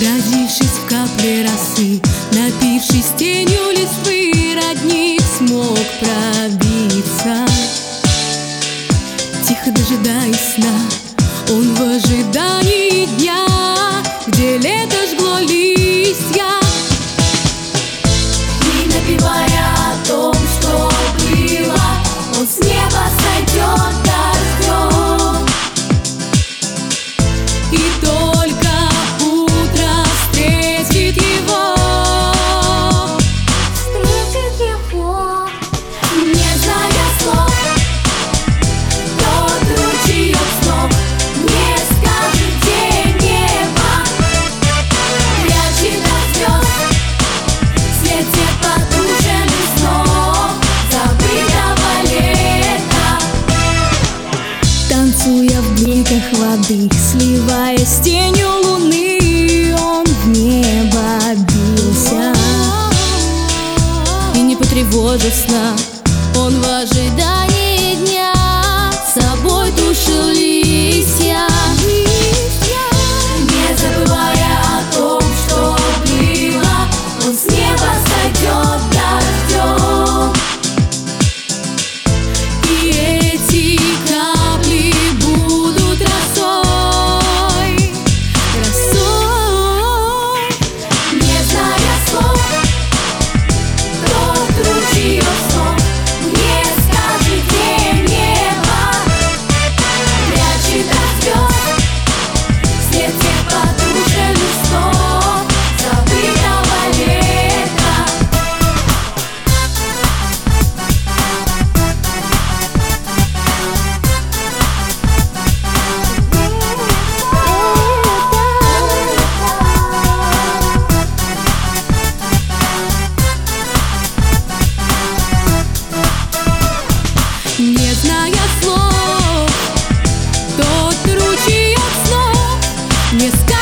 отразившись в капле росы, напившись тенью листвы, родник смог пробиться. Тихо дожидаясь сна, он в ожидании дня, где лето жгло листья. И напевая о том, что было, он с неба сойдет дождем. И только утро встретит его. Не зная слов, тот ручеек снов не скажет, где небо прячет от звезд свет подушенных снов забытого лета. Танцуя в бликах воды, сливаясь с тенью луны, он в небо бился. И не потревожив сна, он в ожидании дня с собой тушил листья. Не забывая о том, что было, он с неба сойдет дождем. И эти капли будут росой, росой. Не зная слов, тот ручеек снов не скажет, где небо прячет от звезд свет подушенных снов забытого лета. Не зная слов, тот ручеек снов не скажет.